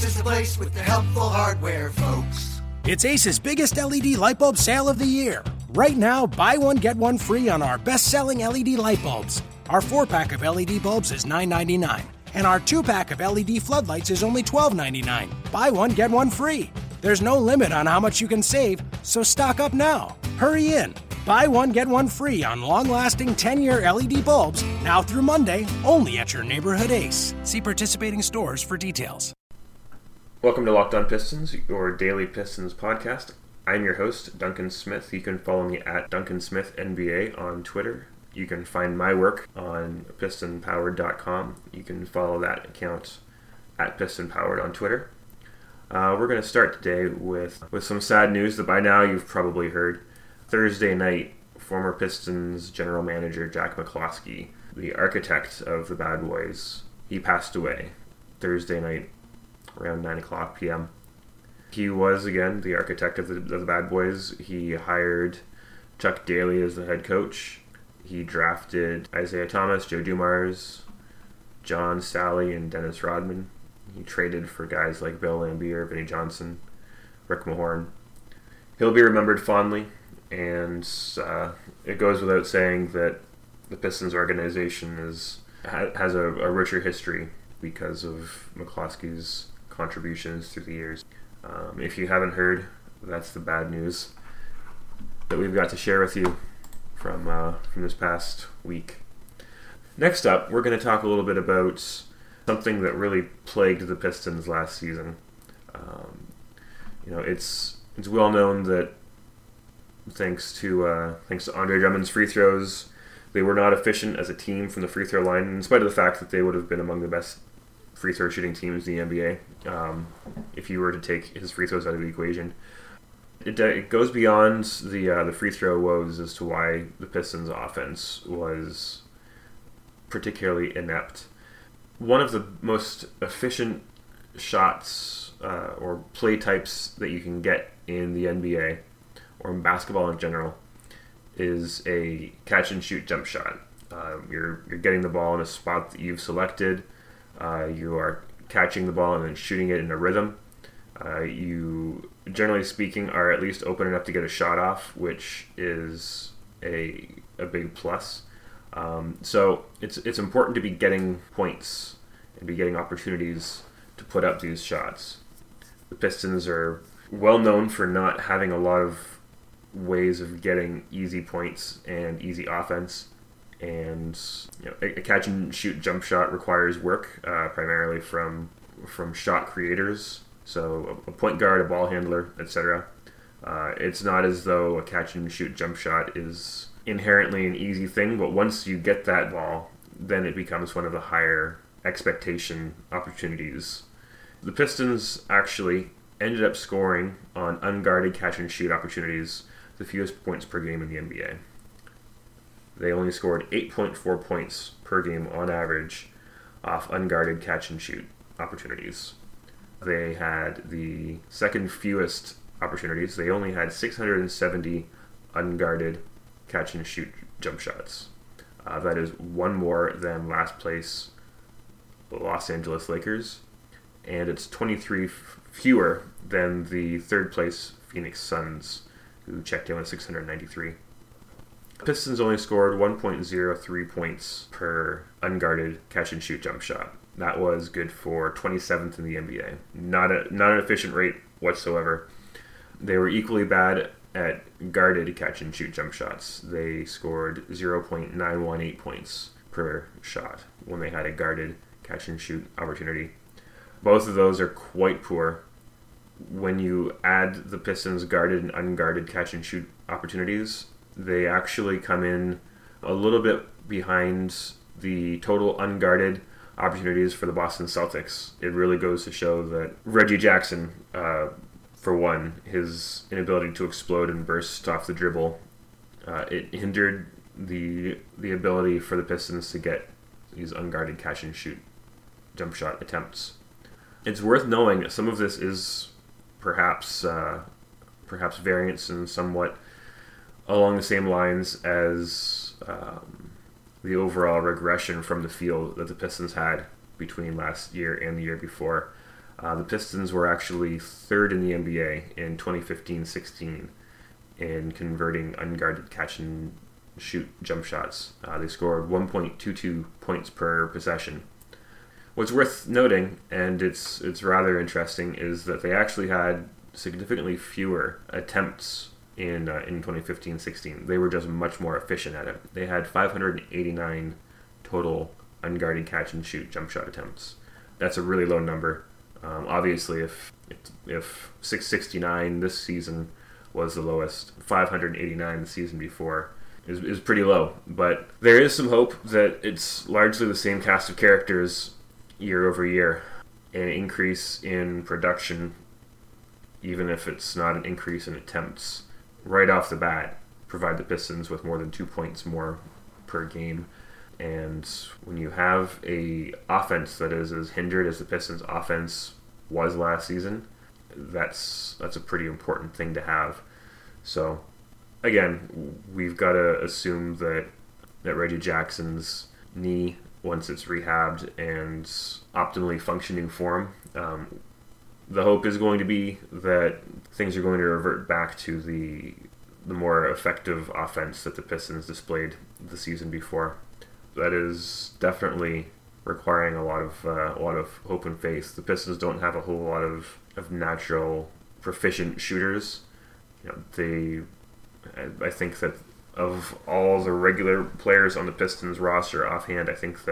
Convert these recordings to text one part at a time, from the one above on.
is the place with the helpful hardware, folks. It's Ace's biggest LED light bulb sale of the year. Right now, buy one, get one free on our best-selling LED light bulbs. Our 4-pack of LED bulbs is $9.99, and our 2-pack of LED floodlights is only $12.99. Buy one, get one free. There's no limit on how much you can save, so stock up now. Hurry in. Buy one, get one free on long-lasting 10-year LED bulbs, now through Monday, only at your neighborhood Ace. See participating stores for details. Welcome to Locked On Pistons, your daily Pistons podcast. I'm your host, Duncan Smith. You can follow me at Duncan Smith NBA on Twitter. You can find my work on pistonpowered.com. You can follow that account at pistonpowered on Twitter. We're going to start today with some sad news that by now you've probably heard. Thursday night, former Pistons general manager Jack McCloskey, the architect of the Bad Boys, he passed away Thursday night around 9 o'clock p.m. He was, again, the architect of the Bad Boys. He hired Chuck Daly as the head coach. He drafted Isaiah Thomas, Joe Dumars, John Sally, and Dennis Rodman. He traded for guys like Bill Laimbeer, Vinnie Johnson, Rick Mahorn. He'll be remembered fondly, and it goes without saying that the Pistons organization has a richer history because of McCloskey's contributions through the years. If you haven't heard, that's the bad news that we've got to share with you from this past week. Next up, we're going to talk a little bit about something that really plagued the Pistons last season. It's well known that thanks to Andre Drummond's free throws, they were not efficient as a team from the free throw line, in spite of the fact that they would have been among the best free throw shooting teams in the NBA if you were to take his free throws out of the equation. It goes beyond the free throw woes as to why the Pistons' offense was particularly inept. One of the most efficient shots or play types that you can get in the NBA or in basketball in general is a catch and shoot jump shot. You're getting the ball in a spot that you've selected. You are catching the ball and then shooting it in a rhythm. You, generally speaking, are at least open enough to get a shot off, which is a big plus. So it's important to be getting points and be getting opportunities to put up these shots. The Pistons are well known for not having a lot of ways of getting easy points and easy offense. And a catch and shoot jump shot requires work, primarily from shot creators. So a point guard, a ball handler, etc. It's not as though a catch and shoot jump shot is inherently an easy thing, but once you get that ball, then it becomes one of the higher expectation opportunities. The Pistons actually ended up scoring on unguarded catch and shoot opportunities the fewest points per game in the NBA. They only scored 8.4 points per game on average off unguarded catch and shoot opportunities. They had the second fewest opportunities. They only had 670 unguarded catch and shoot jump shots. That is one more than last place the Los Angeles Lakers, and it's 23 fewer than the third place Phoenix Suns, who checked in with 693. Pistons only scored 1.03 points per unguarded catch and shoot jump shot. That was good for 27th in the NBA. Not an efficient rate whatsoever. They were equally bad at guarded catch and shoot jump shots. They scored 0.918 points per shot when they had a guarded catch and shoot opportunity. Both of those are quite poor. When you add the Pistons' guarded and unguarded catch and shoot opportunities, they actually come in a little bit behind the total unguarded opportunities for the Boston Celtics. It really goes to show that Reggie Jackson, for one, his inability to explode and burst off the dribble, it hindered the ability for the Pistons to get these unguarded catch and shoot jump shot attempts. It's worth knowing that some of this is perhaps variance and somewhat along the same lines as the overall regression from the field that the Pistons had between last year and the year before. The Pistons were actually third in the NBA in 2015-16 in converting unguarded catch-and-shoot jump shots. They scored 1.22 points per possession. What's worth noting, and it's rather interesting, is that they actually had significantly fewer attempts in 2015-16. They were just much more efficient at it. They had 589 total unguarded catch-and-shoot jump shot attempts. That's a really low number. Obviously, if 669 this season was the lowest, 589 the season before is pretty low. But there is some hope that it's largely the same cast of characters year over year. An increase in production, even if it's not an increase in attempts, right off the bat, provide the Pistons with more than 2 points more per game. And when you have a offense that is as hindered as the Pistons' offense was last season, that's a pretty important thing to have. So, again, we've got to assume that Reggie Jackson's knee, once it's rehabbed and optimally functioning for him, the hope is going to be that things are going to revert back to the more effective offense that the Pistons displayed the season before. That is definitely requiring a lot of hope and faith. The Pistons don't have a whole lot of natural proficient shooters. I think that of all the regular players on the Pistons roster offhand, I think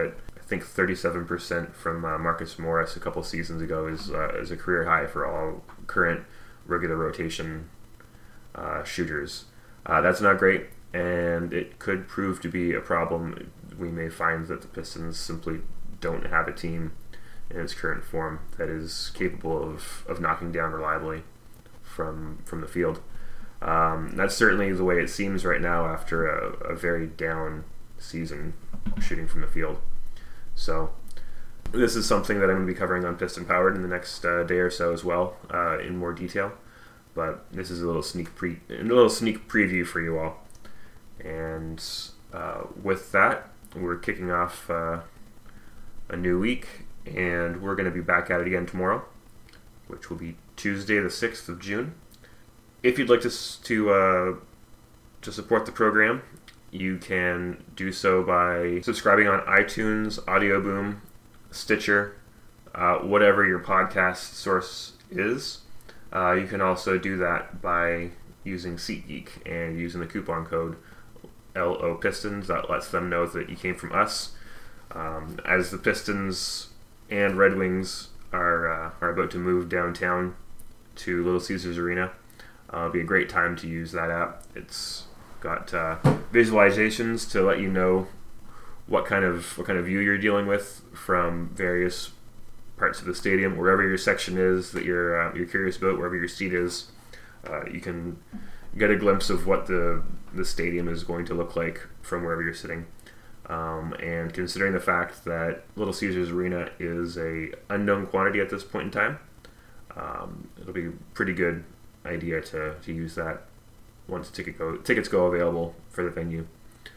37% from Marcus Morris a couple seasons ago is a career high for all current regular rotation shooters. That's not great, and it could prove to be a problem. We may find that the Pistons simply don't have a team in its current form that is capable of knocking down reliably from the field. That's certainly the way it seems right now after a very down season shooting from the field. So this is something that I'm going to be covering on Piston Powered in the next day or so as well, in more detail. But this is a little sneak preview for you all. And with that, we're kicking off a new week, and we're going to be back at it again tomorrow, which will be Tuesday the 6th of June. If you'd like to support the program, you can do so by subscribing on iTunes, Audioboom, Stitcher, whatever your podcast source is. You can also do that by using SeatGeek and using the coupon code LO Pistons. That lets them know that you came from us. As the Pistons and Red Wings are about to move downtown to Little Caesars Arena, it'll be a great time to use that app. It's got visualizations to let you know what kind of view you're dealing with from various parts of the stadium. Wherever your section is that you're curious about, wherever your seat is, you can get a glimpse of what the stadium is going to look like from wherever you're sitting. And considering the fact that Little Caesars Arena is a unknown quantity at this point in time, it'll be a pretty good idea to use that once tickets go available for the venue.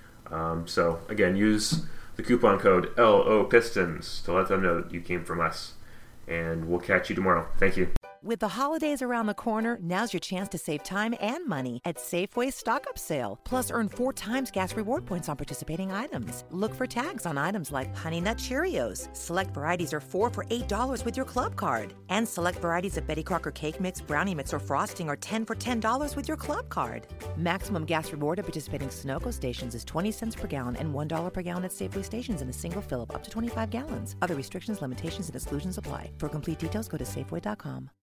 So again, use the coupon code LO Pistons to let them know that you came from us, and we'll catch you tomorrow. Thank you. With the holidays around the corner, now's your chance to save time and money at Safeway's stock-up sale. Plus, earn 4 times gas reward points on participating items. Look for tags on items like Honey Nut Cheerios. Select varieties are 4 for $8 with your club card. And select varieties of Betty Crocker Cake Mix, Brownie Mix, or Frosting are 10 for $10 with your club card. Maximum gas reward at participating Sunoco stations is 20 cents per gallon and $1 per gallon at Safeway stations in a single fill-up up to 25 gallons. Other restrictions, limitations, and exclusions apply. For complete details, go to Safeway.com.